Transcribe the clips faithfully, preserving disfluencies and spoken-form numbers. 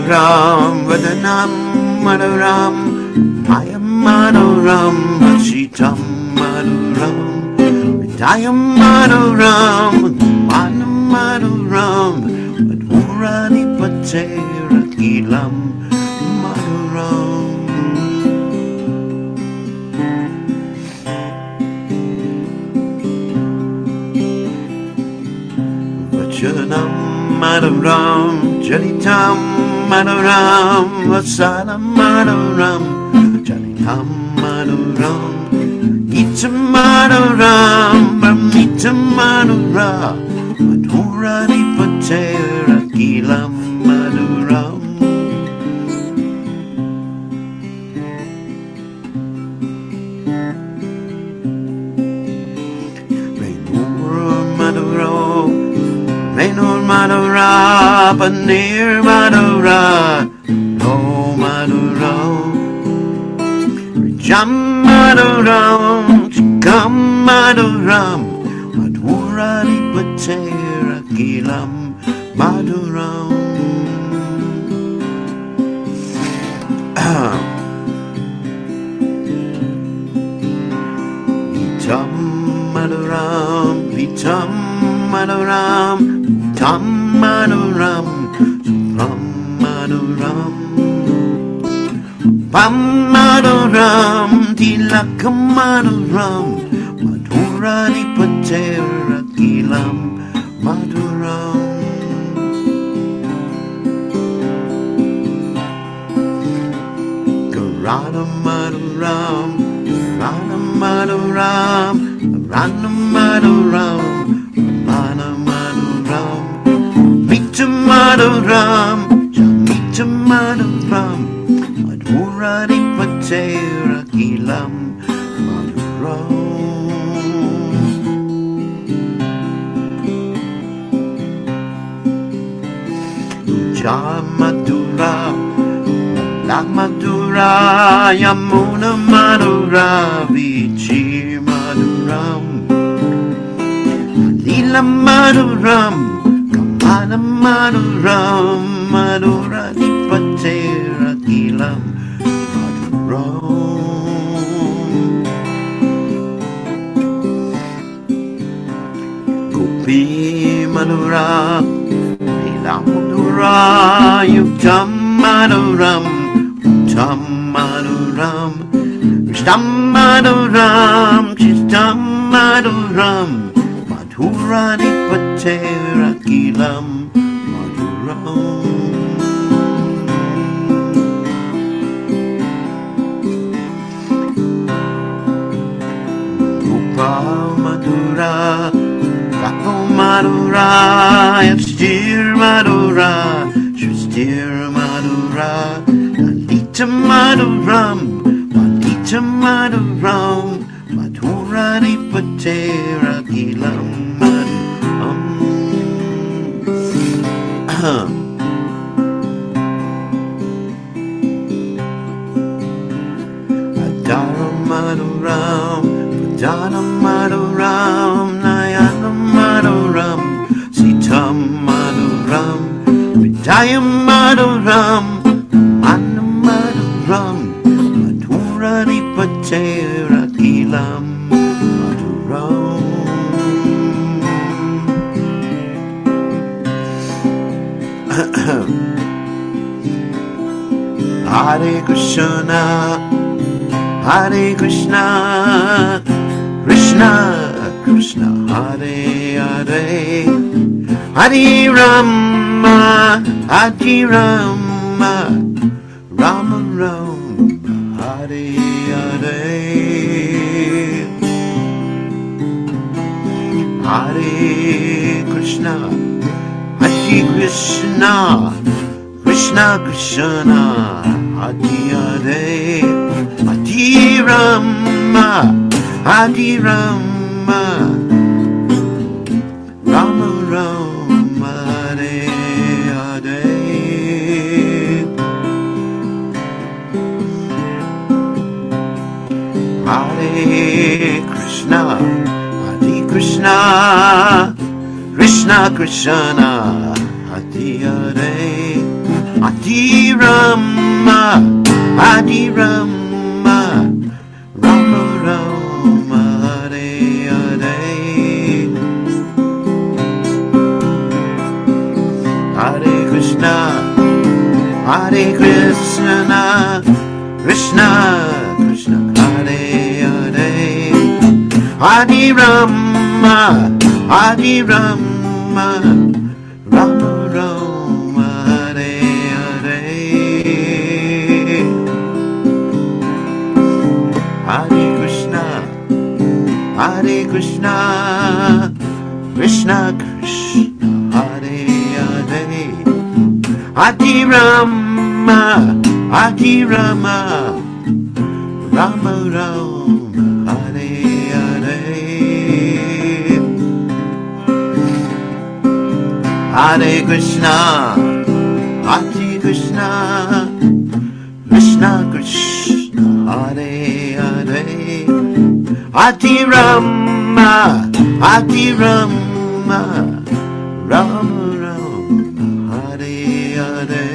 Manoram Vadanam Manoram Mayam Manoram Hashitam Manoram Vidayam Manoram Manam Manoram Madhurani Patera Kilam Manoram Vachanam Manoram Jalitam Manoram Vasanam Manoram Jalitam Manoram Itam Manoram Brahmitam Manoram Madhurani Patera Kilam Manoram Rainur Manoram Rainur Madhura, Panir Madhura, No Madhura, Rijam Madhura, Chikam Madhura, Madhura Nipatera Kilam Madhura. Vitam Madhuram, Vitam Madhuram, Tam Madhuram, Supram Madhuram, Pam Madhuram, Tilakam Madhuram, Madhura Nipatera Kilam Madhuram. Garana Madhuram, Garana Madhuram, Garana Madhuram, Garana Madhuram, Mita Madhuram, Jamita Madhuram, Madhura Nipatera Kilam Madhuram. Uja Madhura, La Madhura, Yamuna Madhura, Vichi Madhuram, Lila Madhuram, Kamala Madhuram, Madhura Nipatera Kilam Madhuram. Gopi Madhura, Lila Madhura, Yuktam Madhuram, Uttam Madhuram, Rishtam Madhuram, Chistam Madhuram, Madhura Nipatera Kilam Madhuram. Gopal Madhura, Rapo Madhura, Yastir Madhura, Shustir Madhura, Lalita Madhuram, Lalita Madhuram, Madhura Nipatera Kilam Madhuram. Adara Madhuram, Padana Madhuram, Nayana Madhuram, Sitam Madhuram, Vidayam Madhuram, Mana Madhuram, Madhura Nipatera Kilam Madhuram. Hare Krishna, Hare Krishna, Krishna Krishna, Hare Hare, Hare Rama, Hare Rama, Rama Rama, Hare Hare, Hare Krishna, Hare Krishna, Krishna Krishna, Hare Hare, Hare Rama, Hare Rama, Rama Rama, Hare Hare. Hare Krishna, Hare Krishna, Krishna Krishna, Hare Hare, Hare Adi Rama, Adi Rama, Rama Rama, Hare Hare, Hare Krishna, Hare Krishna, Krishna Krishna, Hare Hare, Adi Rama, Adi Rama, Rama Rama, Hare Hare, Hare Krishna, Hare Krishna, Krishna Krishna, Hare Hare, Adi Rama, Adi Rama, Rama Rama, Hare Hare, Hare Krishna, Hare Krishna, Krishna Krishna, Hare Hare, Adi Rama, Adi Rama, Rama Rama, Hare Hare,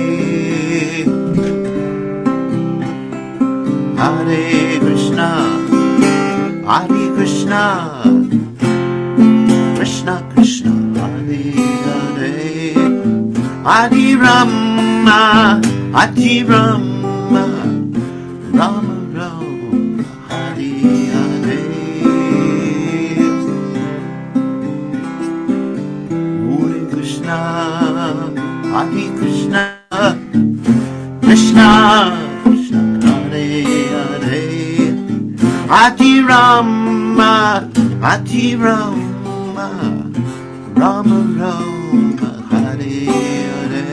Hare Krishna, Hare Krishna, Krishna Krishna, Hare Hare, Adi Rama, Adi Rama, Rama Rama, Hare Hare, Hare Krishna, Hare Krishna, Krishna Krishna, Hare Hare, Adi Rama, Adi Rama, Rama Rama, Hare Hare,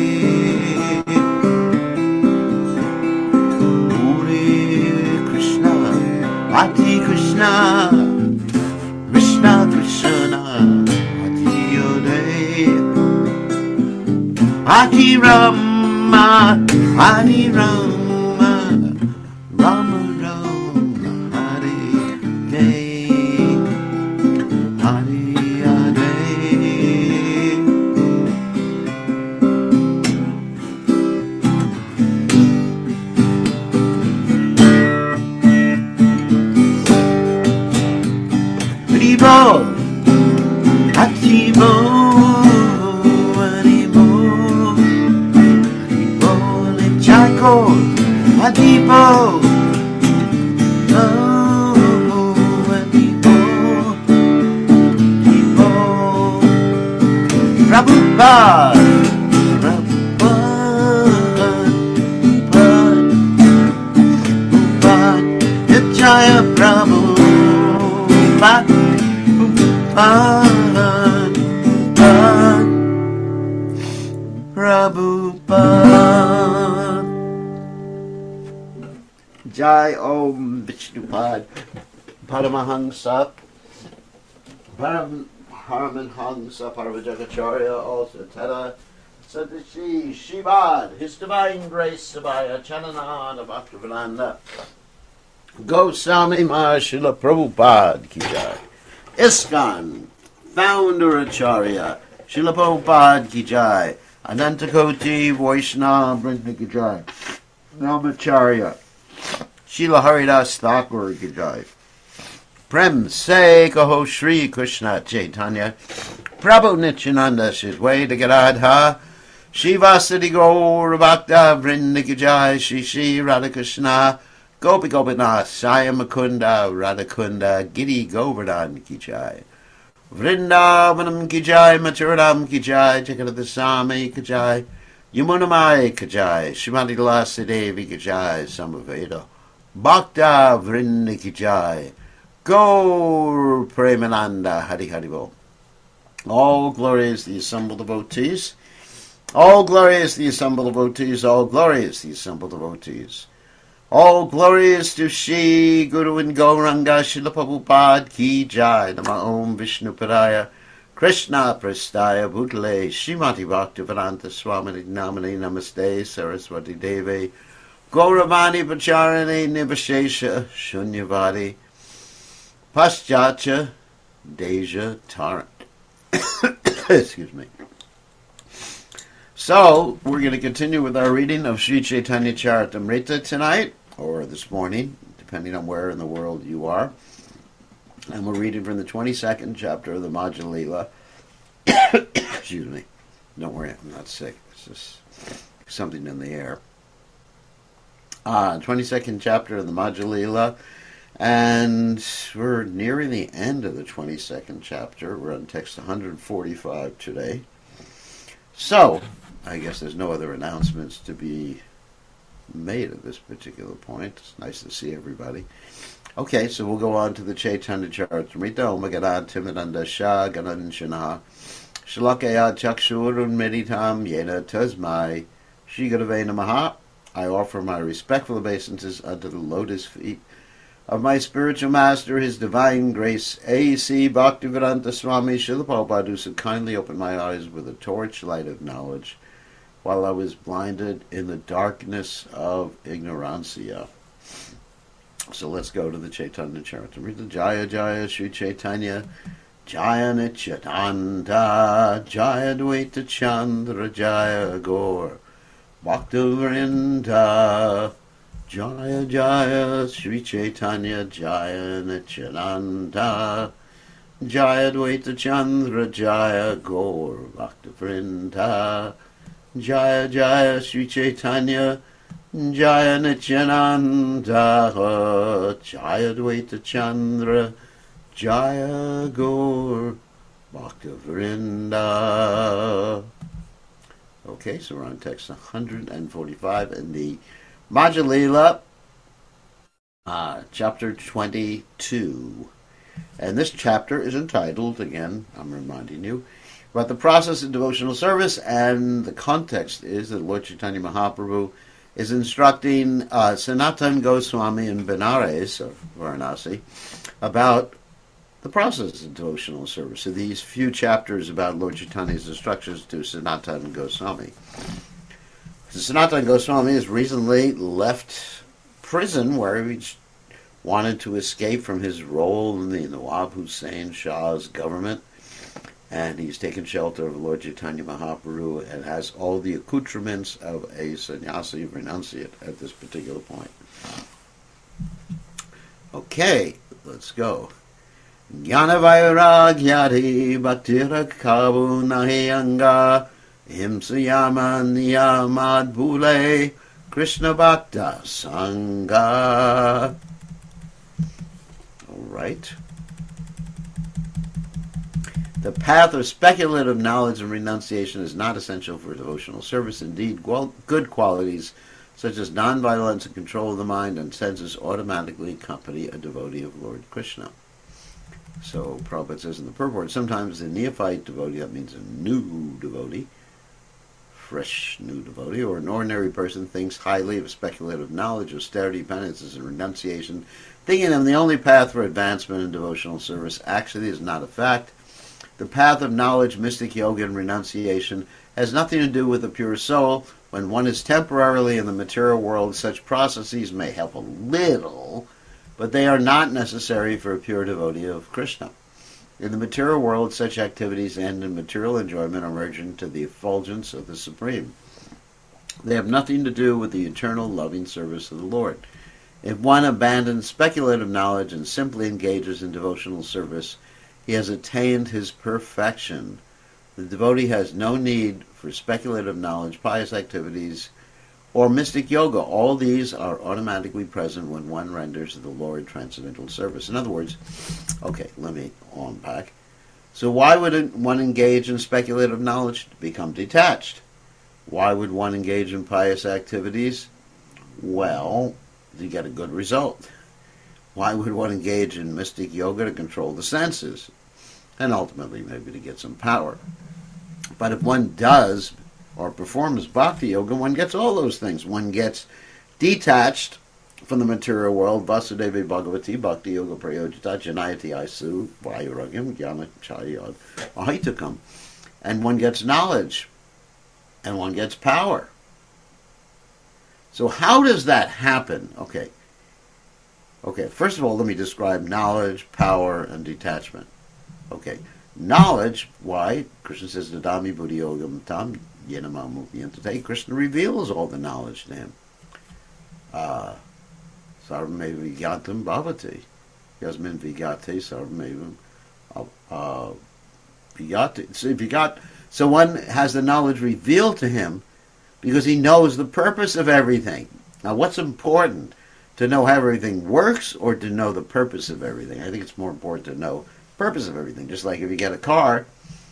Hare Krishna, Hare Krishna, Krishna Krishna, Hare Hare, Adi Rama, Adi Rama, Rama Rama, Hare Hare, Hare Hare, Haribo, Haribo, Haribo, Haribo, Lechako, Haribo, oh, Haribo, Haribo, Prabhupada, Prabhupada, Prabhupada, Jaya Prabhupada, Prabhupada, Prabhupada, Jai Om Vishnupad, Paramahansa, Paramahansa, Paravajagacharya, also Teta, Sadashi, Shibad, His Divine Grace, Sabaya, Chananana, Bhaktivedanta, Goswami Mahashila Prabhupada ki jai. ISKCON, Founder Acharya, Srila Prabhupada ki jai. Anantakoti Vaishnava Vrinda ki jai. Namacharya, Srila Haridas Thakur ki jai. Prem Se Kaho Shri Krishna Chaitanya, Prabhu Nityananda Shishway to Gadadha, Shivasati Gaur Bhakta Vrinda ki jai. Shri Shri Radhakrishna, Gopi Gopinath, Saya Mukunda, Radhakunda, Giri Govardhan ki jai. Vrindavanam ki jai, Mathuram ki jai, Jagadasami ki jai, Yamunamai ki jai, Shrimati Tulasi Devi ki jai, Samaveda, Bhakta Vrinda ki jai, Gaur Premananda, Hari Haribo. All glory is the assembled devotees, all glory is the assembled devotees, all glory is the assembled devotees. All glory is to Shri Guru and Gauranga Srila Prabhupada ki jai. Nama Om Vishnu Padaya Krishna Prastaya Bhutale Srimati Bhaktivedanta Swami Namani Namaste Saraswati Devi Gauravani Pacharani Nivashesha Shunyavadi Paschatya Deja Tarant. Excuse me. So, we're going to continue with our reading of Sri Chaitanya Charitamrita tonight, or this morning, depending on where in the world you are. And we're reading from the twenty-second chapter of the Madhya Lila. Excuse me. Don't worry, I'm not sick. It's just something in the air. Uh, twenty-second chapter of the Madhya Lila. And we're nearing the end of the twenty-second chapter. We're on text one forty-five today. So, I guess there's no other announcements to be made at this particular point. It's nice to see everybody. Okay, so we'll go on to the Chaitanya Charitamrita. Om Ganan Timananda Shah Ganan Shana Shalakaya Chakshurun Meditam Yena Tasmai Shri Gurave Namaha. I offer my respectful obeisances unto the lotus feet of my spiritual master, His Divine Grace, A C Bhaktivedanta Swami Srila Prabhupada, who so kindly opened my eyes with a torchlight of knowledge while I was blinded in the darkness of ignorancia. So let's go to the Chaitanya Charitamrita. Jaya Jaya Sri Chaitanya Jaya Nityananda Jaya Dvaita Chandra Jaya Gaur Bhaktivinoda Jaya Jaya Sri Chaitanya Jaya Nityananda Jaya Dvaita Chandra Jaya Gaur Bhaktivinoda Jaya Jaya Sri Chaitanya Jaya Nityananda Jaya Dvaita Chandra Jaya Gaur Bhaktivinoda. Okay, so we're on text one forty-five in the Madhya Lila, uh, chapter twenty-two. And this chapter is entitled, again, I'm reminding you, about the process of devotional service, and the context is that Lord Chaitanya Mahaprabhu is instructing uh, Sanatana Goswami in Benares, or Varanasi, about the process of devotional service. So these few chapters about Lord Chaitanya's instructions to Sanatana Goswami. So Sanatana Goswami has recently left prison where he wanted to escape from his role in the Nawab Hussain Shah's government. And he's taken shelter of Lord Chaitanya Mahaprabhu and has all the accoutrements of a sannyasi renunciate at this particular point. Okay, let's go. Jnana Vairagyati Bhaktira Kavu Nahiyanga Himsayama Niyamad Bhule Krishna Bhakta Sangha. All right. The path of speculative knowledge and renunciation is not essential for devotional service. Indeed, good qualities such as nonviolence and control of the mind and senses automatically accompany a devotee of Lord Krishna. So Prabhupada says in the purport, sometimes a neophyte devotee, that means a new devotee, fresh new devotee, or an ordinary person thinks highly of speculative knowledge, austerity, penances, and renunciation, thinking of the only path for advancement in devotional service. Actually, is not a fact. The path of knowledge, mystic yoga, and renunciation has nothing to do with the pure soul. When one is temporarily in the material world, such processes may help a little, but they are not necessary for a pure devotee of Krishna. In the material world, such activities end in material enjoyment or merge into the effulgence of the Supreme. They have nothing to do with the eternal loving service of the Lord. If one abandons speculative knowledge and simply engages in devotional service, he has attained his perfection. The devotee has no need for speculative knowledge, pious activities, or mystic yoga. All these are automatically present when one renders the Lord transcendental service. In other words, okay, let me unpack. So why would one engage in speculative knowledge? To become detached. Why would one engage in pious activities? Well, to get a good result. Why would one engage in mystic yoga? To control the senses, and ultimately maybe to get some power. But if one does or performs bhakti yoga, one gets all those things. One gets detached from the material world, Vasudevi Bhagavati Bhakti Yoga Prayojita Janayati Aisu Vayuragyam Jnana Chayad Ahitakam. And one gets knowledge, and one gets power. So how does that happen? Okay. Okay, first of all, let me describe knowledge, power, and detachment. Okay, knowledge, why? Krishna says, Dadami Buddhi Yogam Tam Yenama Mukhyante, Krishna reveals all the knowledge to him. Uh, Sarvameva Vigatam Bhavati. Yasmin Vigate Sarvameva uh, Vigate. So, Vigat, so one has the knowledge revealed to him because he knows the purpose of everything. Now, what's important? To know how everything works or to know the purpose of everything? I think it's more important to know the purpose of everything. Just like if you get a car,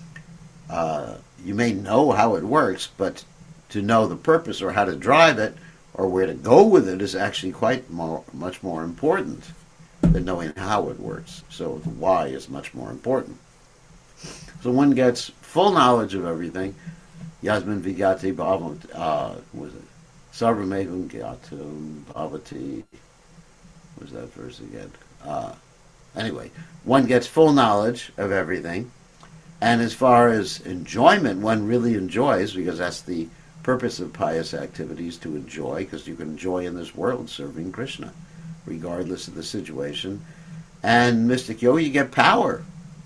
uh, you may know how it works, but to know the purpose or how to drive it or where to go with it is actually quite more, much more important than knowing how it works. So the why is much more important. So one gets full knowledge of everything. Yasmin Vigate Bhavam, uh, was it? Sarvamevum Gyatum Bhavati. What was that verse again? Uh, anyway, one gets full knowledge of everything. And as far as enjoyment, one really enjoys, because that's the purpose of pious activities, to enjoy, because you can enjoy in this world serving Krishna, regardless of the situation. And mystic yoga, you get power.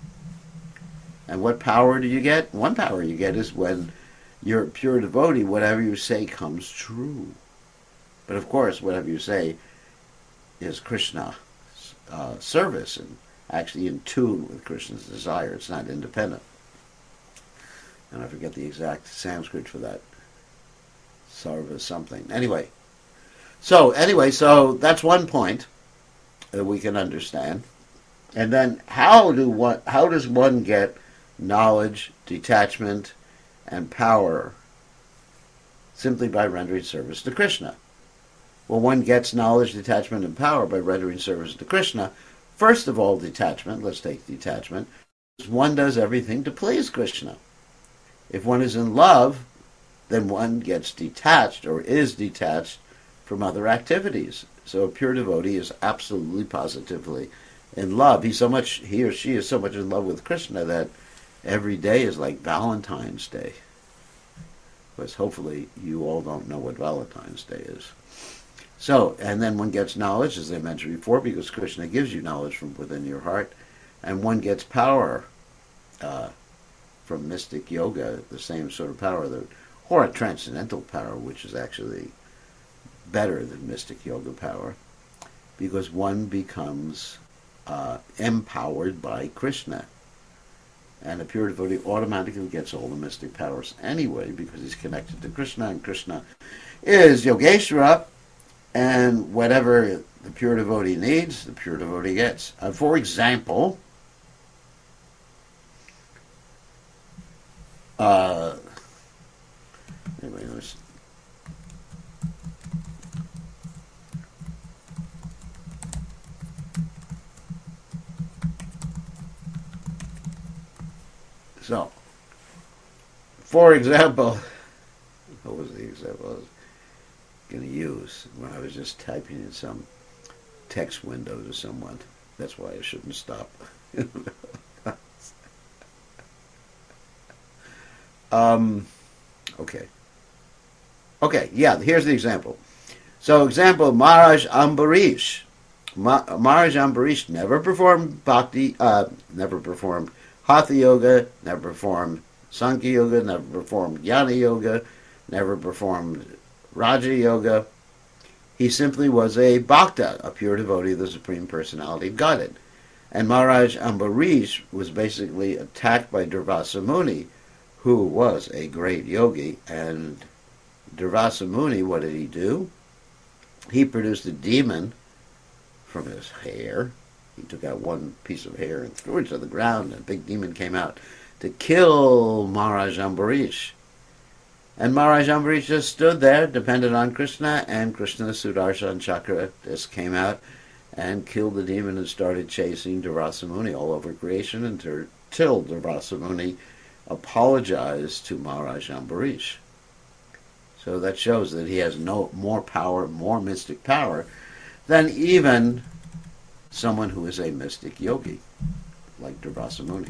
And what power do you get? One power you get is when you're a pure devotee, whatever you say comes true. But of course, whatever you say is Krishna uh, service and actually in tune with Krishna's desire. It's not independent. And I forget the exact Sanskrit for that. Sarva something. Anyway. So, anyway, so that's one point that we can understand. And then how do one, how does one get knowledge, detachment, and power? Simply by rendering service to Krishna. Well, one gets knowledge, detachment, and power by rendering service to Krishna. First of all, detachment. Let's take detachment. One does everything to please Krishna. If one is in love, then one gets detached or is detached from other activities. So a pure devotee is absolutely, positively in love. He's so much, he or she is so much in love with Krishna that every day is like Valentine's Day. Because hopefully you all don't know what Valentine's Day is. So, and then one gets knowledge, as I mentioned before, because Krishna gives you knowledge from within your heart. And one gets power uh, from mystic yoga, the same sort of power, that, or a transcendental power, which is actually better than mystic yoga power, because one becomes uh, empowered by Krishna. And a pure devotee automatically gets all the mystic powers anyway, because he's connected to Krishna, and Krishna is Yogeshwara, and whatever the pure devotee needs, the pure devotee gets. Uh, for example, uh, anyway, let's, so, for example, what was the example I was going to use when I was just typing in some text window to someone? That's why I shouldn't stop. um, okay. Okay, yeah, here's the example. So, example, Maharaj Ambarish. Ma- Maharaj Ambarish never performed bhakti, uh, never performed Hatha Yoga, never performed Sankhya Yoga, never performed Jnana Yoga, never performed Raja Yoga. He simply was a bhakta, a pure devotee of the Supreme Personality of Godhead. And Maharaj Ambarish was basically attacked by Durvasa Muni, who was a great yogi. And Durvasa Muni, what did he do? He produced a demon from his hair. He took out one piece of hair and threw it to the ground, and a big demon came out to kill Maharaj Ambarish. And Maharaj Ambarish just stood there, dependent on Krishna, and Krishna's Sudarshan Chakra just came out and killed the demon and started chasing Durvasa Muni all over creation until Durvasa Muni apologized to Maharaj Ambarish. So that shows that he has no more power, more mystic power, than even someone who is a mystic yogi, like Durvasa Muni.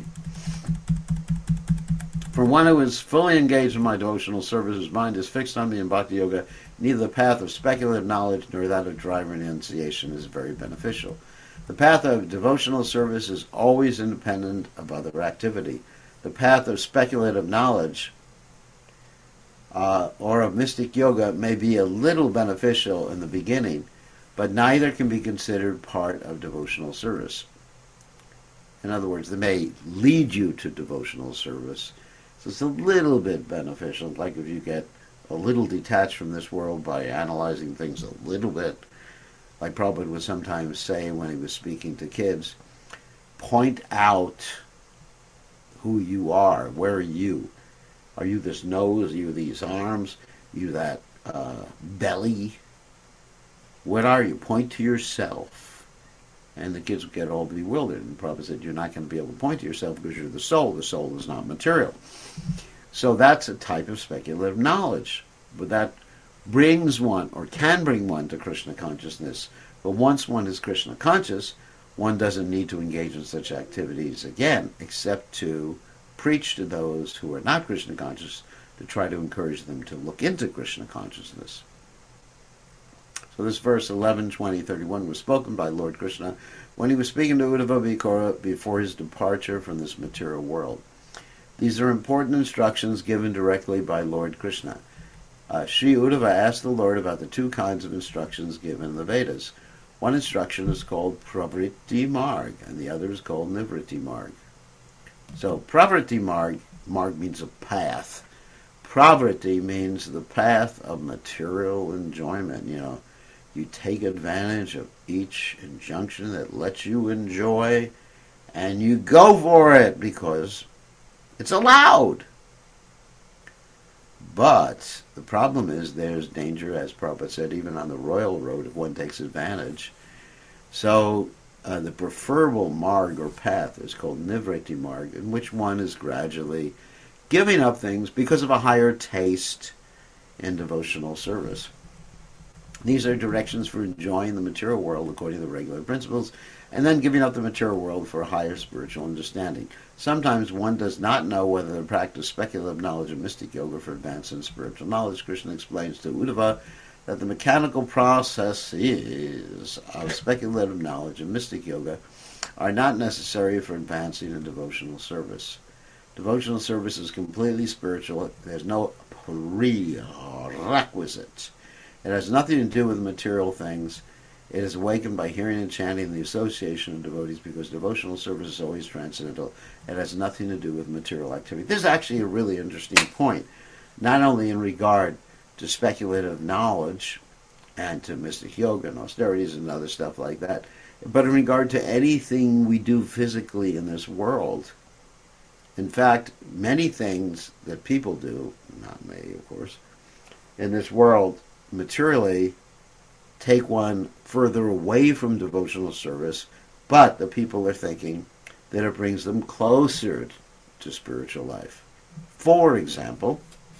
For one who is fully engaged in my devotional service, whose mind is fixed on me in Bhakti Yoga, neither the path of speculative knowledge nor that of dry renunciation is very beneficial. The path of devotional service is always independent of other activity. The path of speculative knowledge uh, or of mystic yoga may be a little beneficial in the beginning, but neither can be considered part of devotional service. In other words, they may lead you to devotional service, so it's a little bit beneficial, like if you get a little detached from this world by analyzing things a little bit, like Prabhupada would sometimes say when he was speaking to kids, point out who you are. Where are you? Are you this nose? Are you these arms? Are you that uh, belly? What are you? Point to yourself. And the kids would get all bewildered. And Prabhupada said, you're not going to be able to point to yourself because you're the soul. The soul is not material. So that's a type of speculative knowledge. But that brings one, or can bring one, to Krishna consciousness. But once one is Krishna conscious, one doesn't need to engage in such activities again, except to preach to those who are not Krishna conscious, to try to encourage them to look into Krishna consciousness. So this verse eleven, twenty, thirty-one was spoken by Lord Krishna when he was speaking to Uddhava Bhikkhura before his departure from this material world. These are important instructions given directly by Lord Krishna. Uh, Sri Uddhava asked the Lord about the two kinds of instructions given in the Vedas. One instruction is called Pravritti Marg, and the other is called Nivritti Marg. So Pravritti Marg, Marg means a path. Pravritti means the path of material enjoyment. You know, you take advantage of each injunction that lets you enjoy, and you go for it because it's allowed. But the problem is there's danger, as Prabhupada said, even on the royal road if one takes advantage. So uh, the preferable marg or path is called Nivritti Marg, in which one is gradually giving up things because of a higher taste in devotional service. These are directions for enjoying the material world according to the regular principles, and then giving up the material world for a higher spiritual understanding. Sometimes one does not know whether to practice speculative knowledge of mystic yoga for advance in spiritual knowledge. Krishna explains to Uddhava that the mechanical processes of speculative knowledge of mystic yoga are not necessary for advancing in devotional service. Devotional service is completely spiritual. There's no prerequisite. It has nothing to do with material things. It is awakened by hearing and chanting the association of devotees, because devotional service is always transcendental. It has nothing to do with material activity. This is actually a really interesting point, not only in regard to speculative knowledge and to mystic yoga and austerities and other stuff like that, but in regard to anything we do physically in this world. In fact, many things that people do, not me, of course, in this world materially take one further away from devotional service, but the people are thinking that it brings them closer to spiritual life. For example,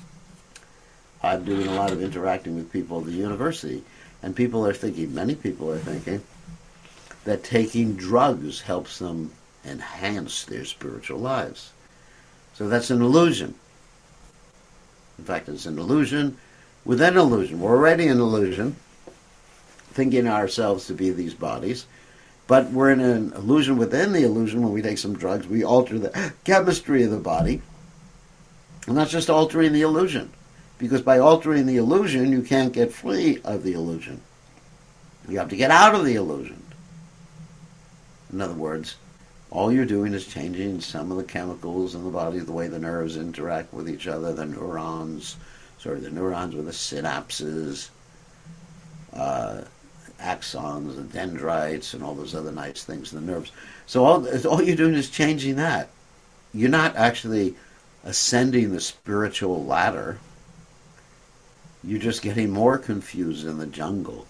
I'm doing a lot of interacting with people at the university, and people are thinking, many people are thinking, that taking drugs helps them enhance their spiritual lives. So that's an illusion. In fact, it's an illusion within an illusion. We're already an illusion, thinking ourselves to be these bodies, but we're in an illusion within the illusion. When we take some drugs, we alter the chemistry of the body, and that's just altering the illusion, because by altering the illusion, you can't get free of the illusion. You have to get out of the illusion. In other words, all you're doing is changing some of the chemicals in the body, the way the nerves interact with each other, the neurons, sorry, the neurons with the synapses, uh, axons and dendrites and all those other nice things in the nerves. So all, all you're doing is changing that. You're not actually ascending the spiritual ladder. You're just getting more confused in the jungle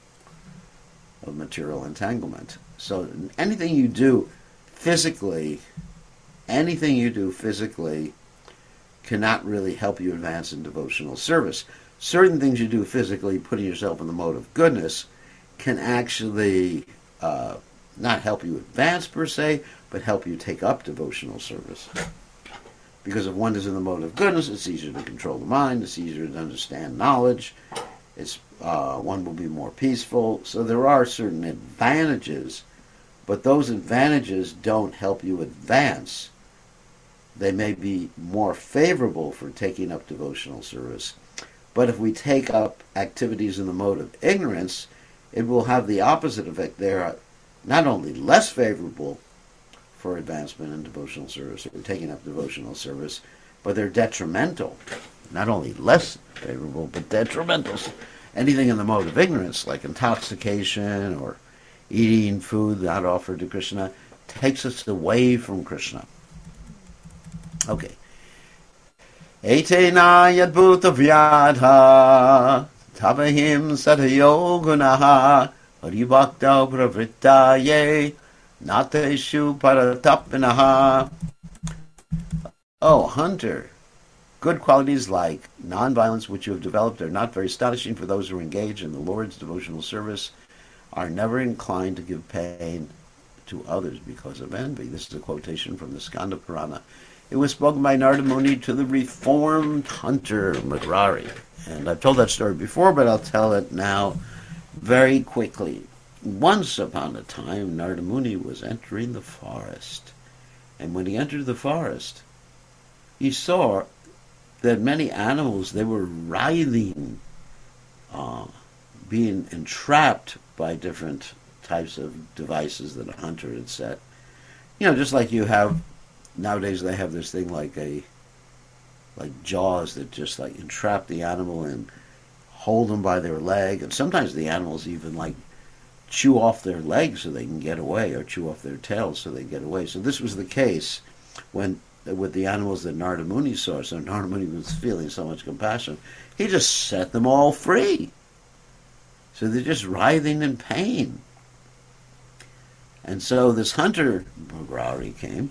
of material entanglement. So anything you do physically, anything you do physically cannot really help you advance in devotional service. Certain things you do physically, putting yourself in the mode of goodness, can actually uh, not help you advance per se, but help you take up devotional service. Because if one is in the mode of goodness, it's easier to control the mind, it's easier to understand knowledge, it's uh, one will be more peaceful. So there are certain advantages, but those advantages don't help you advance they may be more favorable for taking up devotional service. But if we take up activities in the mode of ignorance, it will have the opposite effect. They are not only less favorable for advancement in devotional service or taking up devotional service, but they're detrimental. Not only less favorable, but detrimental. Anything in the mode of ignorance, like intoxication or eating food not offered to Krishna, takes us away from Krishna. Okay. Etena yadbhuta vyadha tabahim satayogunaha haribhakta pravrittaye nateshu paratapinaha. Oh, Hunter, good qualities like nonviolence which you have developed are not very astonishing for those who engage in the Lord's devotional service, are never inclined to give pain to others because of envy. This is a quotation from the Skanda Purana. It was spoken by Narada Muni to the reformed hunter Magrari. And I've told that story before, but I'll tell it now very quickly. Once upon a time, Narada Muni was entering the forest. And when he entered the forest, he saw that many animals, they were writhing, uh, being entrapped by different types of devices that a hunter had set. You know, just like you have, nowadays they have this thing like a, like jaws that just like entrap the animal and hold them by their leg. And sometimes the animals even like chew off their legs so they can get away, or chew off their tails so they can get away. So this was the case when with the animals that Narada Muni saw. So Narada Muni was feeling so much compassion, he just set them all free. So they're just writhing in pain. And so this hunter, Magrari, came,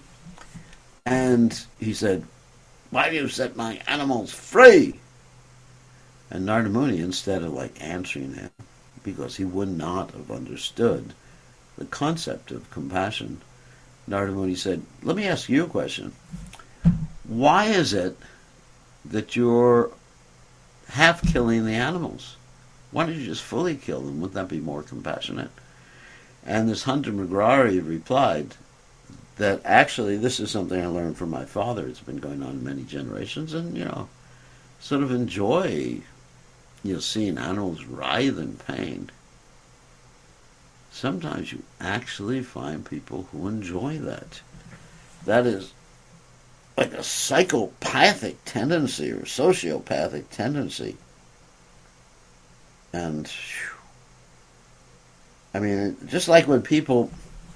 and he said, "Why do you set my animals free?" And Narada Muni, instead of like answering him, because he would not have understood the concept of compassion, Narada Muni said, "Let me ask you a question. Why is it that you're half killing the animals? Why don't you just fully kill them? Wouldn't that be more compassionate?" And this hunter Magrari replied that actually this is something I learned from my father. It's been going on many generations, and, you know, sort of enjoy, you know, seeing animals writhe in pain. Sometimes you actually find people who enjoy that. That is like a psychopathic tendency or sociopathic tendency. And, I mean, just like when people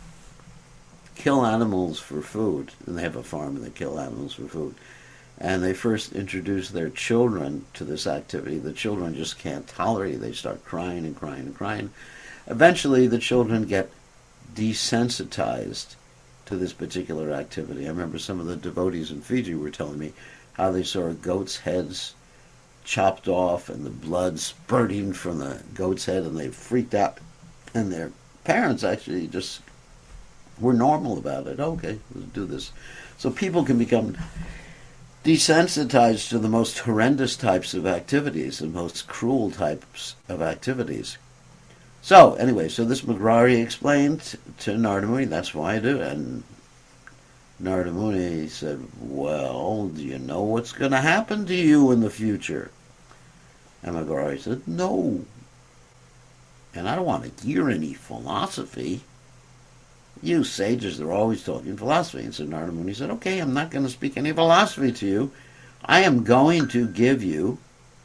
kill animals for food, and they have a farm and they kill animals for food, and they first introduce their children to this activity, the children just can't tolerate it. They start crying and crying and crying. Eventually, the children get desensitized to this particular activity. I remember some of the devotees in Fiji were telling me how they saw goats' heads chopped off and the blood spurting from the goat's head, and they freaked out. And their parents actually just were normal about it. Okay, let's do this. So people can become desensitized to the most horrendous types of activities, the most cruel types of activities. So, anyway, so this Magrari explained to Narada Muni, that's why I do it. And Narada Muni said, "Well, do you know what's going to happen to you in the future?" And Magrari said, "No. And I don't want to hear any philosophy. You sages are always talking philosophy." And so Narada Muni said, "Okay, I'm not going to speak any philosophy to you. I am going to give you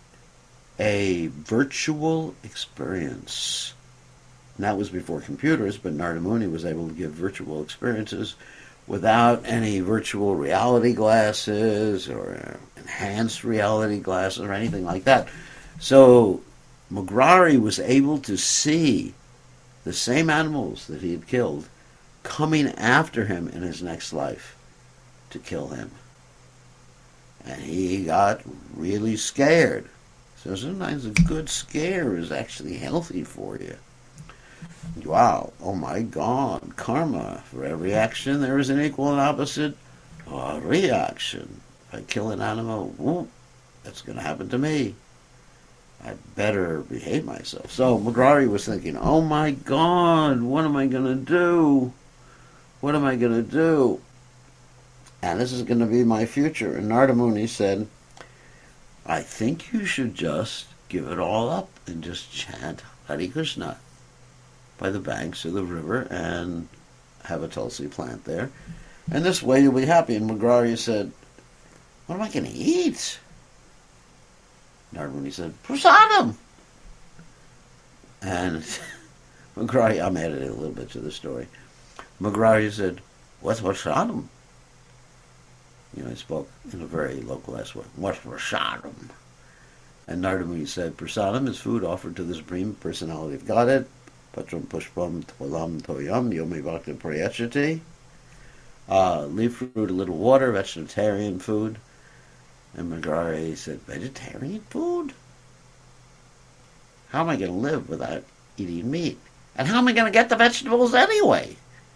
a virtual experience." And that was before computers, but Narada Muni was able to give virtual experiences without any virtual reality glasses or enhanced reality glasses or anything like that. So Magrari was able to see the same animals that he had killed coming after him in his next life to kill him. And he got really scared. So sometimes a good scare is actually healthy for you. Wow, oh my God, karma. For every action there is an equal and opposite uh, reaction. If I kill an animal, whoop, that's going to happen to me. I better behave myself. So Magrari was thinking, oh my God, what am I going to do? What am I going to do? and this is going to be my future. And Narada Muni said, I think you should just give it all up and just chant Hare Krishna by the banks of the river and have a Tulsi plant there. And this way you'll be happy. And Magrari said, what am I going to eat? Narada Muni said, prasadam. And Magrari, I'm editing a little bit to the story. Magrari said, what's prasadam? You know, he spoke in a very localized way. What's prasadam? And Narada Muni said, prasadam is food offered to the Supreme Personality of Godhead. Patram pushpam tolam toyam yomi bhakti prayachati. Uh, leaf fruit, a little water, vegetarian food. And Magrari said, vegetarian food? How am I going to live without eating meat? And how am I going to get the vegetables anyway?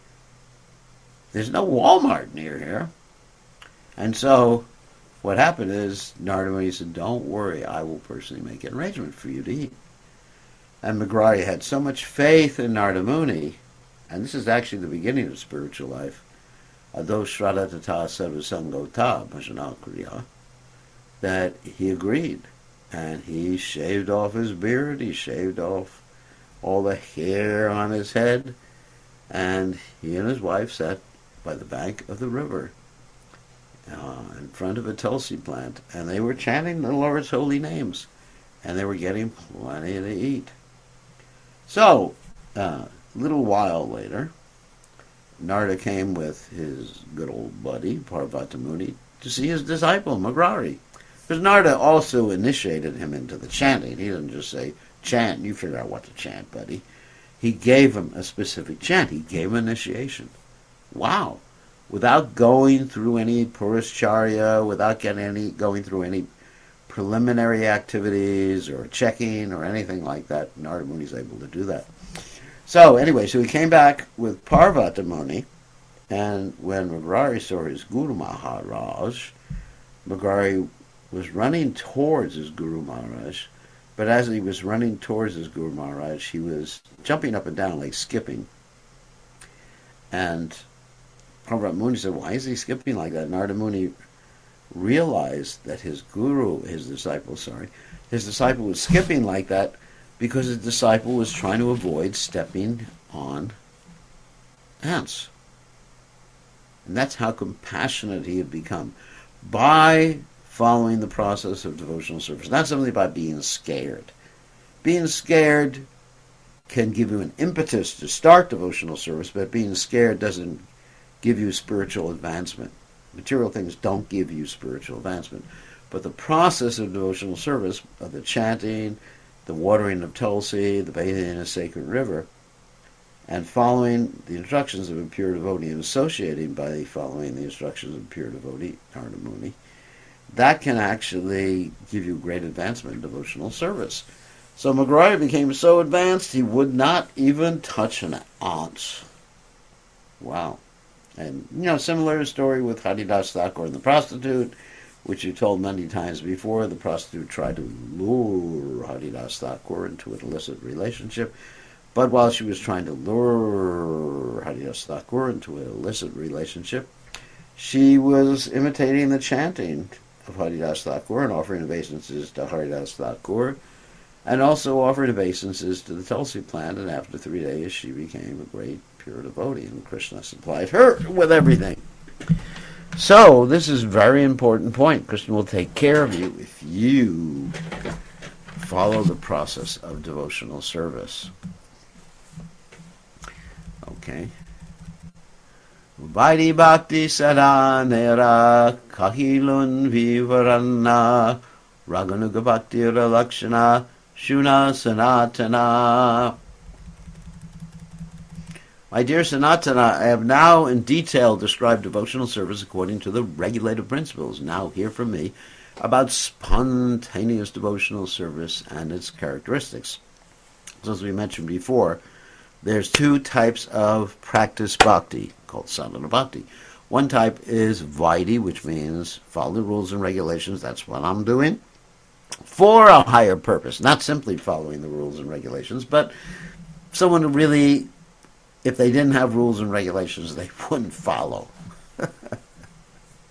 There's no Walmart near here. And so what happened is Narada Muni said, don't worry, I will personally make an arrangement for you to eat. And Magrari had so much faith in Narada Muni, and this is actually the beginning of spiritual life, Ado Shraddha Sarvasangota Bhajana Kriya, that he agreed. And he shaved off his beard, he shaved off all the hair on his head, and he and his wife sat by the bank of the river uh, in front of a Tulsi plant, and they were chanting the Lord's holy names, and they were getting plenty to eat. So, uh, a little while later, Narada came with his good old buddy, Parvata Muni, to see his disciple, Magrari. Because Narada also initiated him into the chanting. He didn't just say, chant, you figure out what to chant, buddy. He gave him a specific chant. He gave him initiation. Wow. Without going through any Purusharya, without getting any, going through any preliminary activities or checking or anything like that, Narada Muni is able to do that. So anyway, so he came back with Parvata Muni, and when Magrari saw his Guru Maharaj, Magrari was running towards his Guru Maharaj, but as he was running towards his Guru Maharaj, he was jumping up and down like skipping. And Parvata Muni said, why is he skipping like that? Narada Muni realized that his guru, his disciple, sorry, his disciple was skipping like that because his disciple was trying to avoid stepping on ants. And that's how compassionate he had become. By following the process of devotional service. Not simply by being scared. Being scared can give you an impetus to start devotional service, but being scared doesn't give you spiritual advancement. Material things don't give you spiritual advancement. But the process of devotional service, of the chanting, the watering of Tulsi, the bathing in a sacred river, and following the instructions of a pure devotee and associating by following the instructions of a pure devotee, Narada Muni, that can actually give you great advancement in devotional service. So Magrari became so advanced he would not even touch an ant. Wow. And, you know, similar story with Haridas Thakur and the prostitute, which you told many times before. The prostitute tried to lure Haridas Thakur into an illicit relationship. But while she was trying to lure Haridas Thakur into an illicit relationship, she was imitating the chanting of Haridas Thakur and offering obeisances to Haridas Thakur, and also offered obeisances to the Tulsi plant, and after three days she became a great pure devotee, and Krishna supplied her with everything. So, this is a very important point. Krishna will take care of you if you follow the process of devotional service. Okay. Vaidhi Bhakti Sadanera Kahilun Vivaranna Raganuga Bhakti Lakshana Shuna Sanatana. My dear Sanatana, I have now in detail described devotional service according to the regulative principles. Now hear from me about spontaneous devotional service and its characteristics. So as we mentioned before, there's two types of practice bhakti called sadhana bhakti. One type is Vaidhi, which means follow the rules and regulations. That's what I'm doing for a higher purpose, not simply following the rules and regulations, but someone who really, if they didn't have rules and regulations, they wouldn't follow.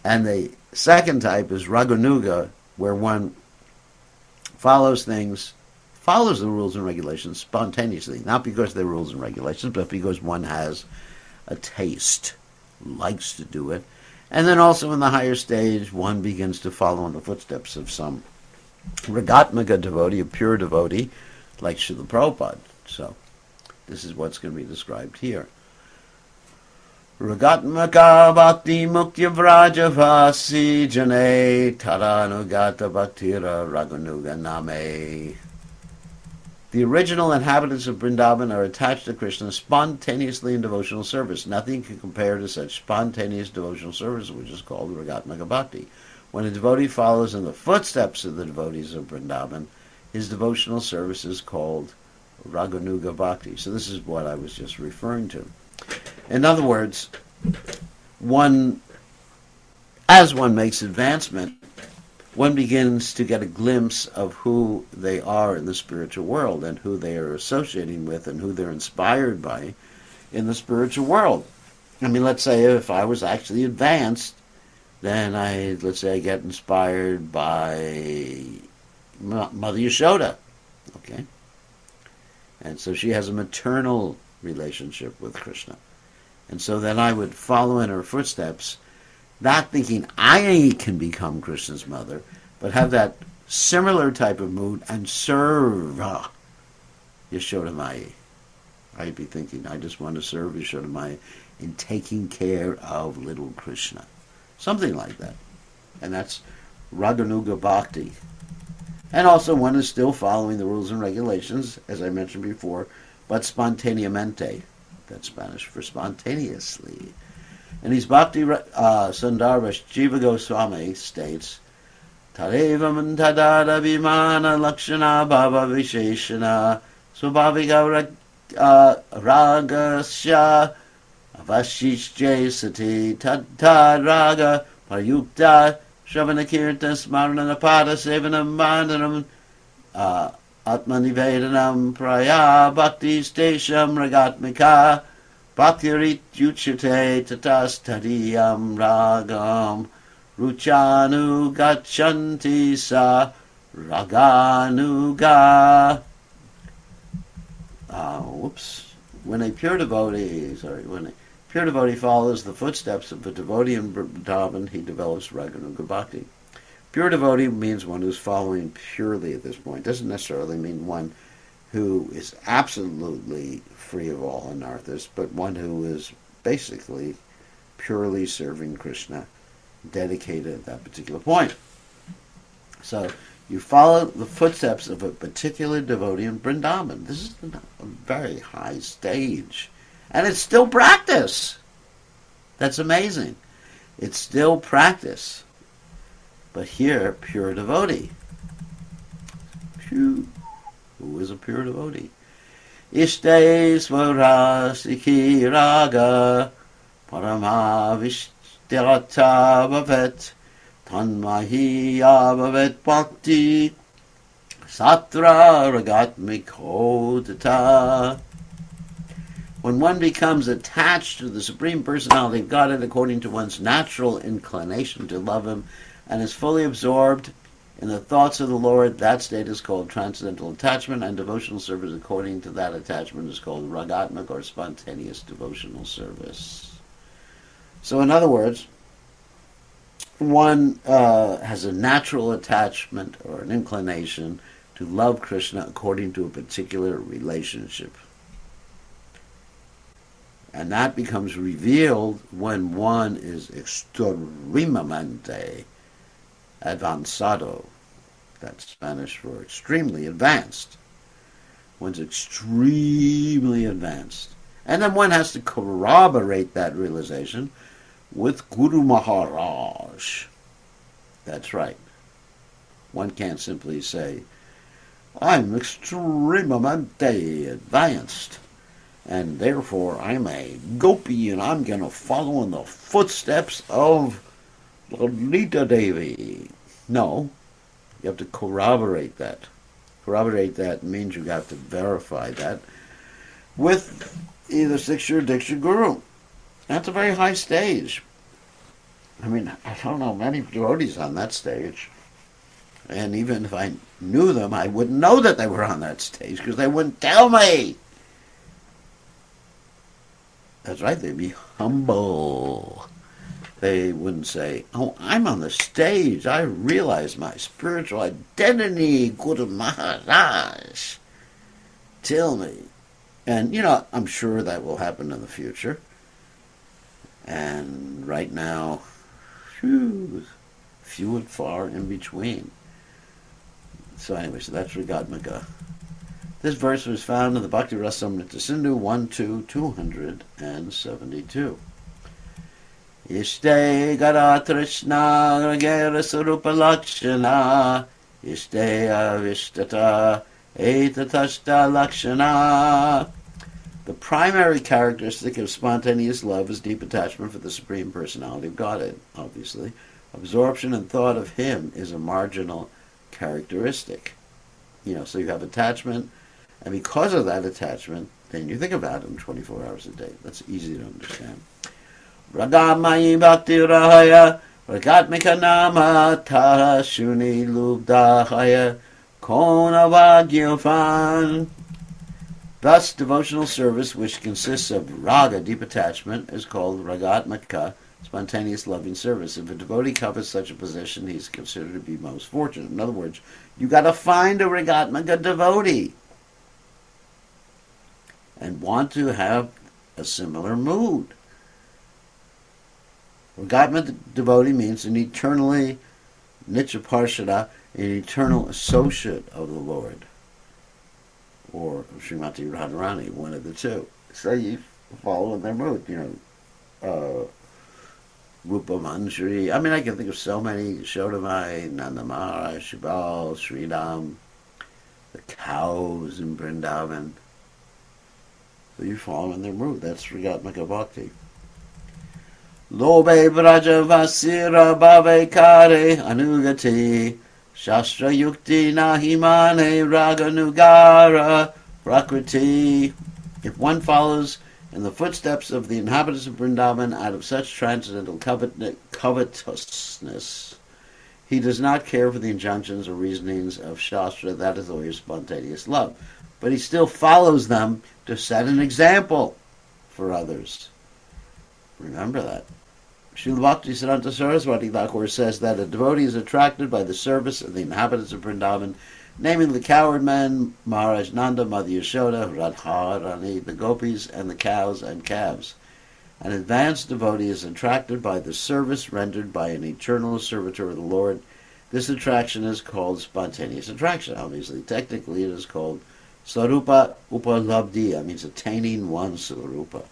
And the second type is Raganuga, where one follows things, follows the rules and regulations spontaneously, not because they're rules and regulations, but because one has a taste, likes to do it. And then also in the higher stage, one begins to follow in the footsteps of some Ragatmika devotee, a pure devotee, like Srila Prabhupada. So this is what's going to be described here. Ragatmaka bhakti muktya vrajavasi jane taranugata bhaktira raganuga name. The original inhabitants of Vrindavan are attached to Krishna spontaneously in devotional service. Nothing can compare to such spontaneous devotional service, which is called Ragatmaka Bhakti. When a devotee follows in the footsteps of the devotees of Vrindavan, his devotional service is called Raganuga Bhakti. So this is what I was just referring to. In other words, one, as one makes advancement, one begins to get a glimpse of who they are in the spiritual world and who they are associating with and who they're inspired by in the spiritual world. I mean, let's say if I was actually advanced, then I, let's say I get inspired by Mother Yashoda, okay? And so she has a maternal relationship with Krishna. And so then I would follow in her footsteps, not thinking I can become Krishna's mother, but have that similar type of mood and serve uh, Yashoda Mai. I'd be thinking, I just want to serve Yashoda Mai in taking care of little Krishna. Something like that. And that's Raganuga Bhakti. And also one is still following the rules and regulations, as I mentioned before, but spontaneamente. That's Spanish for spontaneously. And his Bhakti uh, Sundarbas Jiva Goswami states, Tarevam tadada vimana lakshana bhava visheshana swabhavika uh, ragasya avashishje sati tad raga paryukta shravanakirta smaranapada sevanam mandanam uh, atmanivedanam praya bhakti stesham ragatmika Bhaktirit yuchate tatas tadiyam ragam ruchanu gachanti sa raganuga. Uh, whoops. When a pure devotee, sorry, when a pure devotee follows the footsteps of a devotee in Vrindavan, he develops Raganuga Bhakti. Pure devotee means one who's following purely at this point. Doesn't necessarily mean one who is absolutely free of all anarthas, but one who is basically purely serving Krishna, dedicated at that particular point. So you follow the footsteps of a particular devotee in Vrindavan. This is a very high stage. And it's still practice. That's amazing. It's still practice. But here, pure devotee. Phew. Who is a pure devotee? Ishte swarasiki raga paramavishtirata bhavet tanmahiya bhavet bhakti satra ragatmiko tata. When one becomes attached to the Supreme Personality of Godhead according to one's natural inclination to love Him and is fully absorbed in the thoughts of the Lord, that state is called transcendental attachment, and devotional service according to that attachment is called ragatmik, or spontaneous devotional service. So in other words, one uh, has a natural attachment or an inclination to love Krishna according to a particular relationship. And that becomes revealed when one is extremamente avanzado. That's Spanish for extremely advanced. One's extremely advanced. And then one has to corroborate that realization with Guru Maharaj. That's right. One can't simply say, I'm extremamente advanced, and therefore I'm a gopi and I'm going to follow in the footsteps of Lalita Devi. No, you have to corroborate that. Corroborate that means you have to verify that with either Siksha or Diksha Guru. That's a very high stage. I mean, I don't know many devotees on that stage. And even if I knew them, I wouldn't know that they were on that stage because they wouldn't tell me. That's right, they'd be humble. They wouldn't say, oh, I'm on the stage. I realize my spiritual identity, Guru Maharaj. Tell me. And, you know, I'm sure that will happen in the future. And right now, whew, few and far in between. So anyway, so that's Ragatmika. This verse was found in the Bhakti Rasamrita Sindhu one two two seventy-two. Ishte Garatrishna Ragera Sarupa Lakshana Ishte Avishtata Etatashta Lakshana. The primary characteristic of spontaneous love is deep attachment for the Supreme Personality of Godhead, obviously. Absorption and thought of Him is a marginal characteristic. You know, so you have attachment, and because of that attachment, then you think about Him twenty-four hours a day. That's easy to understand. Ragamai Bhakti Rahaya Ragatmika Nama Tara Shuni Lubdahaya Kona Vagyofan. Thus, devotional service, which consists of raga, deep attachment, is called ragatmika, spontaneous loving service. If a devotee covers such a position, he's considered to be most fortunate. In other words, you got to find a ragatmika devotee and want to have a similar mood. Ragatmika devotee means an eternally nitya parshada, an eternal associate of the Lord, or Srimati Radharani, one of the two. So you follow in their mood, you know. Uh, Rupa Manjari. I mean, I can think of so many. Shodamai, Nanda Maharaj, Shibal, Sridham, the cows in Vrindavan. So you follow in their mood. That's Ragatmika Bhakti. Lobe Braja Vasira Bhave Kare Anugati Shastra Yukti Nahimane Raganugara Prakriti. If one follows in the footsteps of the inhabitants of Vrindavan out of such transcendental covet- covetousness, he does not care for the injunctions or reasonings of Shastra, that is the way of spontaneous love. But he still follows them to set an example for others. Remember that. Srila Bhaktisiddhanta Saraswati Thakur says that a devotee is attracted by the service of the inhabitants of Vrindavan, naming the cowherd men, Maharaj Nanda, Mother Yashoda, Radharani, the gopis, and the cows and calves. An advanced devotee is attracted by the service rendered by an eternal servitor of the Lord. This attraction is called spontaneous attraction. Obviously, technically it is called Sarupa Upalabdhi, that means attaining one's Sarupa.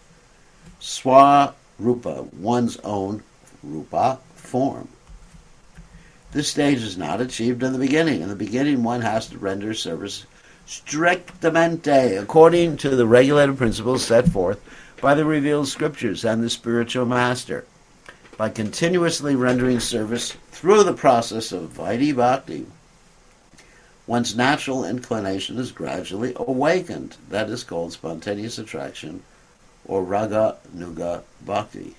Swarupa, one's own Rupa form. This stage is not achieved in the beginning. In the beginning, one has to render service strictamente, according to the regulated principles set forth by the revealed scriptures and the spiritual master. By continuously rendering service through the process of Vaidhi Bhakti, one's natural inclination is gradually awakened. That is called spontaneous attraction, or Raga Nuga Bhakti.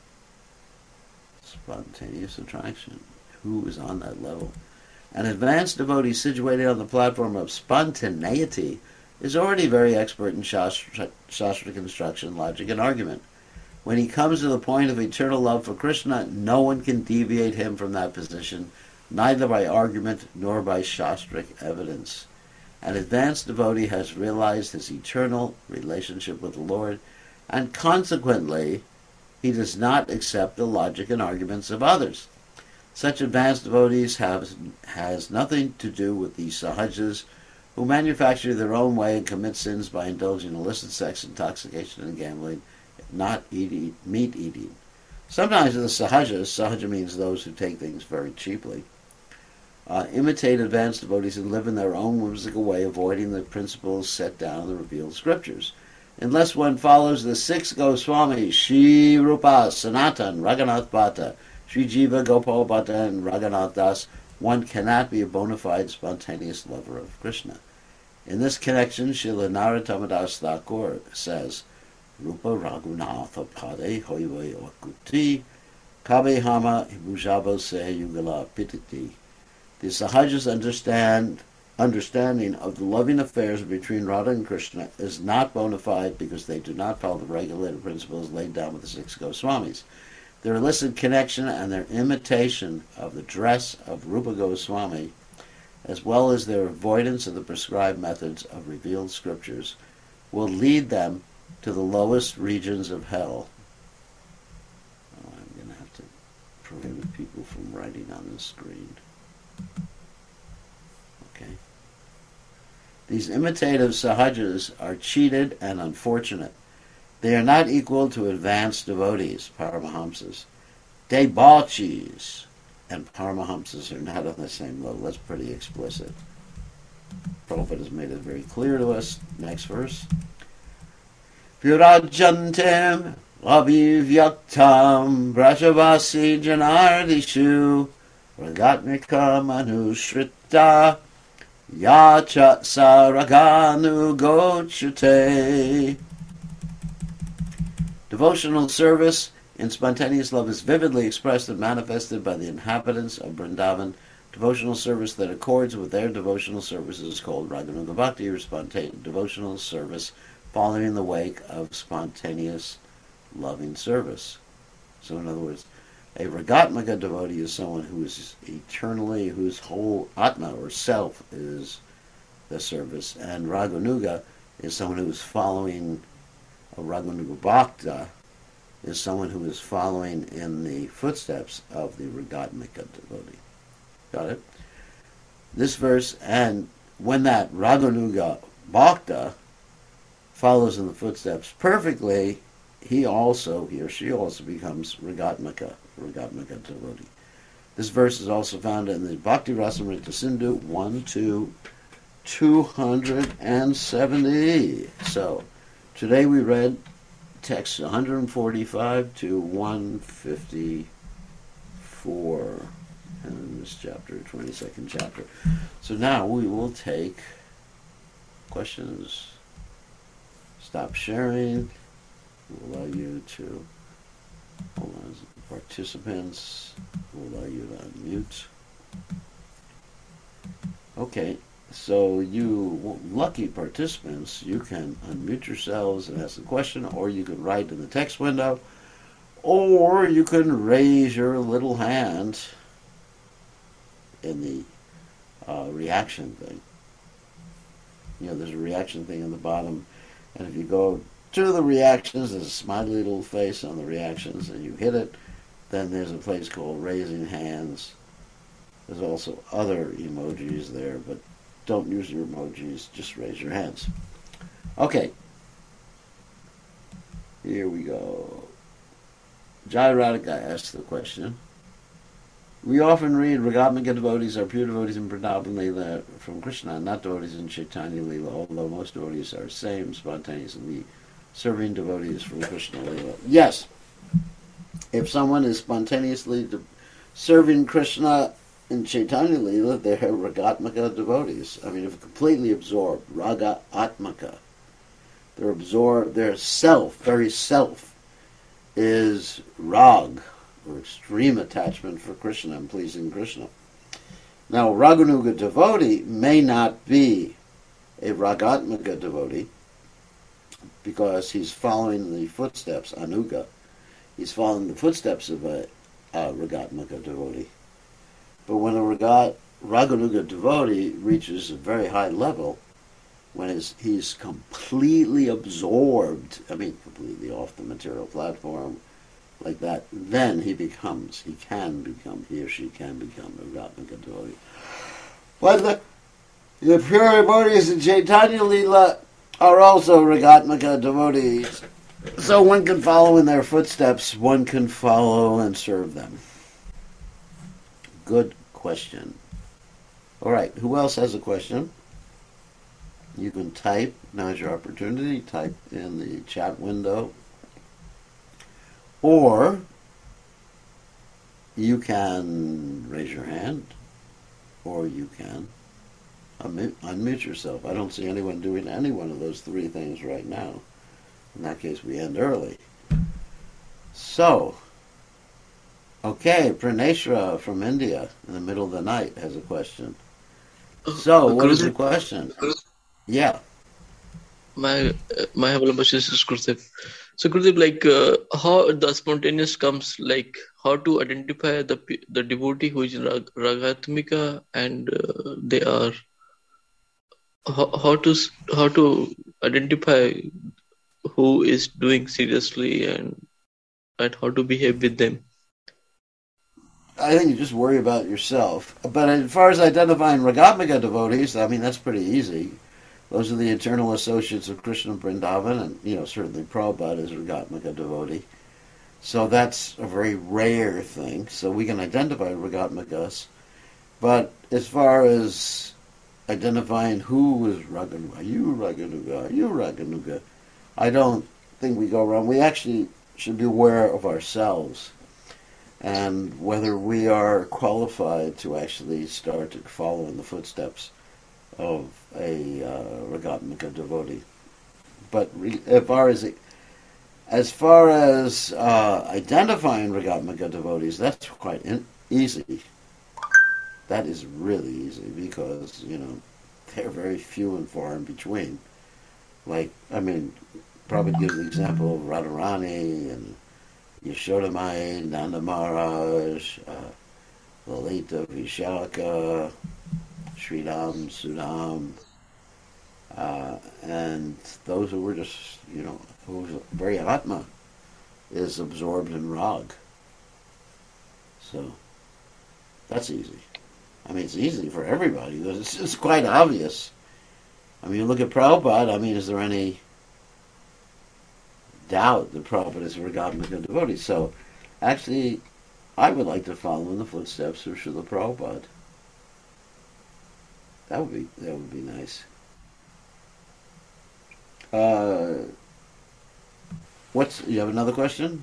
Spontaneous attraction. Who is on that level? An advanced devotee situated on the platform of spontaneity is already very expert in Shastra, Shastra construction, logic, and argument. When he comes to the point of eternal love for Krishna, no one can deviate him from that position, neither by argument nor by Shastric evidence. An advanced devotee has realized his eternal relationship with the Lord, and consequently, he does not accept the logic and arguments of others. Such advanced devotees have has nothing to do with the sahajas who manufacture their own way and commit sins by indulging in illicit sex, intoxication, and gambling, not eating, meat eating. Sometimes the sahajas, sahaja means those who take things very cheaply, uh, imitate advanced devotees and live in their own whimsical way, avoiding the principles set down in the revealed scriptures. Unless one follows the six Goswamis, Shri Rupa, Sanatan, Raghunath Bhatta, Sri Jiva, Gopal Bhatta, and Raghunath Das, one cannot be a bona fide spontaneous lover of Krishna. In this connection, Srila Narottama Das Thakur says, Rupa Raghunatha Pade Hoive Okuti Kabe Hama Bujabo Se Yugala Pititi. The Sahajas understand understanding of the loving affairs between Radha and Krishna is not bona fide because they do not follow the regulated principles laid down with the six Goswamis. Their illicit connection and their imitation of the dress of Rupa Goswami, as well as their avoidance of the prescribed methods of revealed scriptures, will lead them to the lowest regions of hell. Oh, I'm going to have to prohibit people from writing on the screen. Okay. These imitative sahajas are cheated and unfortunate. They are not equal to advanced devotees, Paramahamsas. Debauchees and Paramahamsas are not on the same level. That's pretty explicit. Prabhupada has made it very clear to us. Next verse. Purajantem avivyaktam brajavasi janardishu ragatmika manushrita yacha saraganu gochute. Devotional service in spontaneous love is vividly expressed and manifested by the inhabitants of Vrindavan. Devotional service that accords with their devotional service is called Raganuga Bhakti, or spontaneous devotional service following in the wake of spontaneous loving service. So in other words, a Ragatmika devotee is someone who is eternally, whose whole Atma or self is the service, and Raganuga is someone who is following, a Raganuga Bhakta is someone who is following in the footsteps of the Ragatmika devotee. Got it? This verse, and when that Raganuga Bhakta follows in the footsteps perfectly, he also, he or she also becomes Ragatmika, Ragatmika devotee. This verse is also found in the Bhakti Rasamrita Sindhu one to two hundred seventy. So, today we read text one forty-five to one fifty-four in this chapter, twenty-second chapter. So now we will take questions. Stop sharing. We'll allow you to, hold on, participants, we'll allow you to unmute. Okay, so you lucky participants, you can unmute yourselves and ask a question, or you can write in the text window, or you can raise your little hand in the uh, reaction thing. You know, there's a reaction thing in the bottom, and if you go to the reactions, there's a smiley little face on the reactions, and you hit it, then there's a place called raising hands. There's also other emojis there, but don't use your emojis, just raise your hands. Okay. Here we go. Jai Radhika asked the question. We often read Ragatmika devotees are pure devotees in Vrindavan Leela from Krishna, not devotees in Chaitanya Leela, although most devotees are same spontaneously serving devotees from Krishna Leela. Yes, if someone is spontaneously de- serving Krishna in Chaitanya Leela, they're Ragatmika devotees. I mean, if completely absorbed, Raga Atmaka. They're absorbed, their self, very self, is Rag, or extreme attachment for Krishna and pleasing Krishna. Now, Raganuga devotee may not be a Ragatmika devotee because he's following the footsteps, Anuga. He's following the footsteps of a, a Ragatmika devotee. But when a Ragat, Raganuga devotee reaches a very high level, when his, he's completely absorbed, I mean, completely off the material platform, like that, then he becomes, he can become, he or she can become a Ragatmika devotee. But the, the pure devotees in Chaitanya Leela are also Ragatmika devotees. So one can follow in their footsteps, one can follow and serve them. Good question. All right, who else has a question? You can type, now's your opportunity, type in the chat window. Or you can raise your hand, or you can unmute, unmute yourself. I don't see anyone doing any one of those three things right now. In that case, we end early. So, Okay, Praneshra from India in the middle of the night has a question. Uh, So, what is Gurudev, your question? Yeah. my uh, my humble is Gurudev. So Gurudev, like uh, how the spontaneous comes, like how to identify the pe- the devotee who is in rag, ragatmika and uh, they are how, how to s- how to identify who is doing seriously and and how to behave with them. I think you just worry about yourself. But as far as identifying Ragatmika devotees, I mean, that's pretty easy. Those are the eternal associates of Krishna Vrindavan, and, you know, certainly Prabhupada is a Ragatmika devotee. So that's a very rare thing. So we can identify Ragatmikas. But as far as identifying who is Raganuga, you Raganuga, you Raganuga, I don't think we go around. We actually should be aware of ourselves and whether we are qualified to actually start to follow in the footsteps of a uh, Ragatmika devotee. But re- as far as as far as uh, identifying Ragatmika devotees, that's quite in- easy. That is really easy because you know they're very few and far in between. Like I mean, probably gives the example of Radharani and Yashodamai, Nanda Maharaj, uh, Lalita Vishaka, Sridham, Sudham, uh, and those who were just, you know, whose very Atma is absorbed in Rag. So that's easy. I mean, it's easy for everybody because it's, it's quite obvious. I mean, you look at Prabhupada, I mean, is there any doubt that Prabhupada is a Ragatmika devotee? So actually, I would like to follow in the footsteps of Srila Prabhupada. That would be that would be nice. Uh, what's you have another question?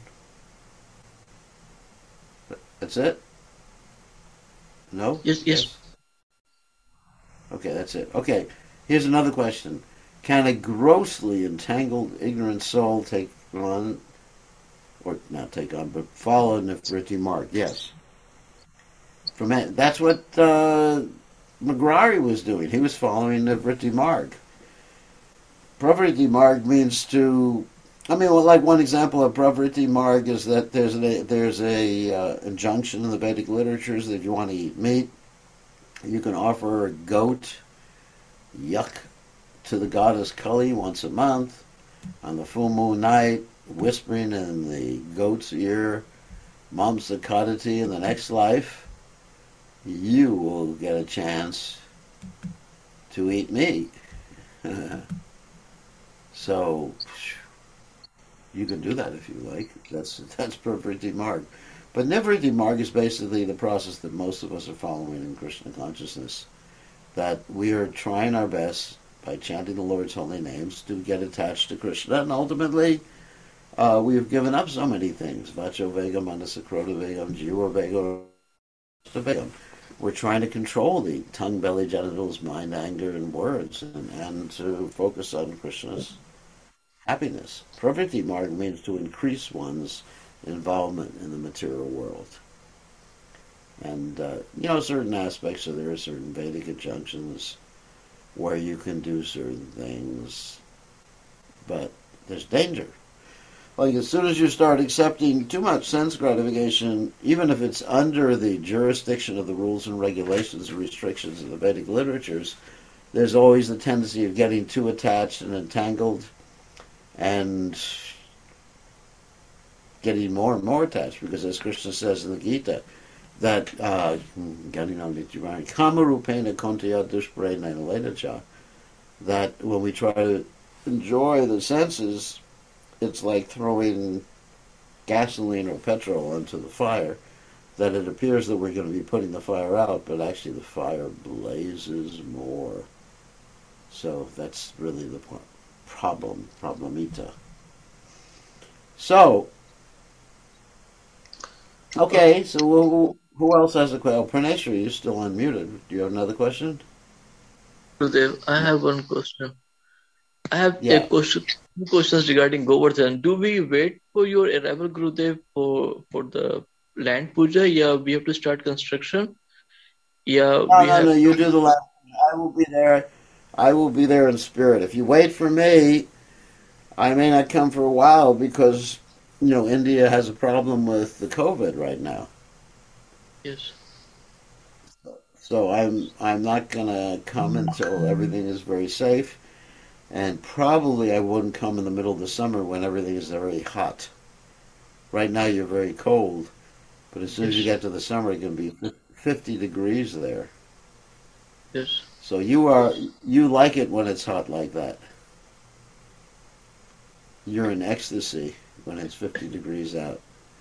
That's it? No? Yes, yes. Yes? Okay, that's it. Okay, here's another question. Can a grossly entangled, ignorant soul take on, or not take on, but follow Nifriti Mark? Yes. From it. That's what uh, McGrary was doing. He was following Nifriti Mark. Pravriti Marg means to. I mean, well, like one example of Pravriti Marg is that there's a there's a uh, injunction in the Vedic literatures that if you want to eat meat, you can offer a goat yuck to the goddess Kali once a month on the full moon night, whispering in the goat's ear, Mamsa Kadati in the next life, you will get a chance to eat meat. So you can do that if you like. That's that's Pravriti Marg. But Nivritti Marg is basically the process that most of us are following in Krishna consciousness. That we are trying our best by chanting the Lord's holy names to get attached to Krishna, and ultimately uh, we have given up so many things. Vacho Vegam, Manasakrota Vegam, Jiva Vegam, Vegam. We're trying to control the tongue, belly, genitals, mind, anger, and words, and, and to focus on Krishna's happiness. Pravriti Marg means to increase one's involvement in the material world. And, uh, you know, certain aspects, so there are certain Vedic injunctions where you can do certain things, but there's danger. Like, as soon as you start accepting too much sense gratification, even if it's under the jurisdiction of the rules and regulations and restrictions of the Vedic literatures, there's always the tendency of getting too attached and entangled and getting more and more attached, because as Krishna says in the Gita, that uh, that when we try to enjoy the senses, it's like throwing gasoline or petrol onto the fire, that it appears that we're going to be putting the fire out, but actually the fire blazes more. So that's really the problem, problemita. So, okay, so who, who else has a question? Oh, Praneshwar, you're still unmuted. Do you have another question? Gurudev, I No. have one question. I have a Yeah. question, two questions regarding Govardhan. Do we wait for your arrival, Gurudev, for for the land puja? Yeah, we have to start construction. Yeah, No, we no, no. have You to. do the last. I will be there. I will be there in spirit. If you wait for me, I may not come for a while because you know India has a problem with the COVID right now. Yes, So I'm I'm not gonna come until everything is very safe, and probably I wouldn't come in the middle of the summer when everything is very hot. Right now you're very cold, but as soon as you yes, get to the summer, it can be fifty degrees there. yes. So you are you like it when it's hot like that. You're in ecstasy when it's fifty degrees out.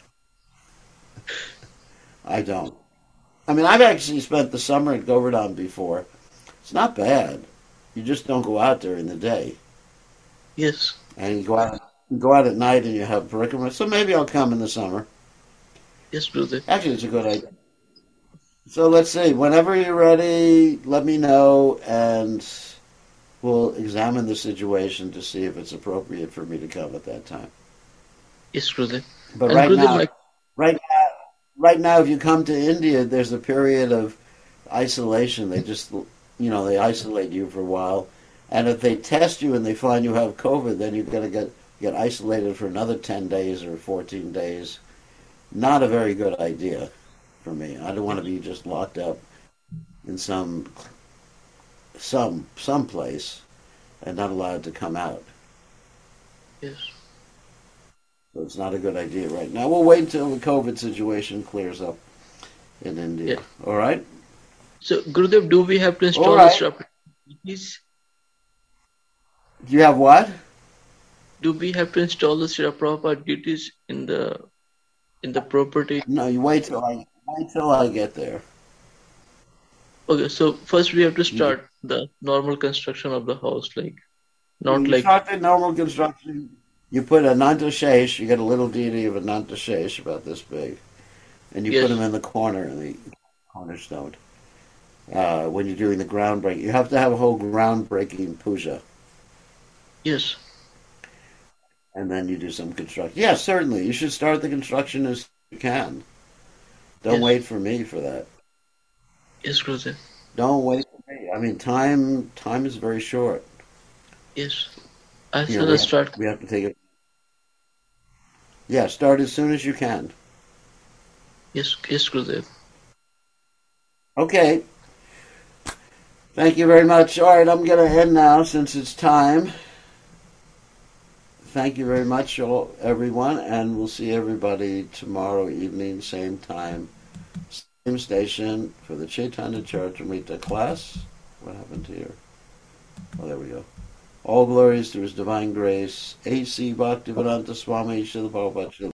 I don't. I mean, I've actually spent the summer at Govardhan before. It's not bad. You just don't go out during the day, Yes, and you go out you go out at night and you have parikramar. So maybe I'll come in the summer. yes, Gurudev. Actually, it's a good idea. So let's see. Whenever you're ready, let me know, and we'll examine the situation to see if it's appropriate for me to come at that time. Yes, Gurudev. But And right Gurudev, now, my right now, right now, if you come to India, there's a period of isolation. They just, you know, they isolate you for a while, and if they test you and they find you have COVID, then you're going to get get isolated for another ten days or fourteen days. Not a very good idea for me. I don't want to be just locked up in some some some place and not allowed to come out. yes, So it's not a good idea right now. We'll wait until the COVID situation clears up in yeah. India. All right? So Gurudev, do we have to All install the right. Shri Prabhupada? Do you have what? Do we have to install the Shri Prabhupada duties in the in the property? No, you wait till I wait till I get there. Okay, so first we have to You, start the normal construction of the house, like not you like start the normal construction. You put a Nanta Shesh, you get a little deity of a Nanta Shesh about this big, and you put him yes, in the corner, in the cornerstone. Uh, when you're doing the groundbreaking, you have to have a whole groundbreaking puja, yes, and then you do some construction. Yeah, certainly. You should start the construction as you can. Don't yes, wait for me for that. yes, Gurudev. Don't wait for me. I mean, time time is very short. Yes. As You know, soon we as have start. we have to take it. Yeah, start as soon as you can. Yes, yes, Gurudev. Okay. Thank you very much. All right, I'm going to end now since it's time. Thank you very much, all, everyone, and we'll see everybody tomorrow evening, same time, same station for the Chaitanya Charitamrita class. What happened here? Oh, there we go. All glories to His divine grace. A C Bhaktivedanta Swami Srila Prabhupada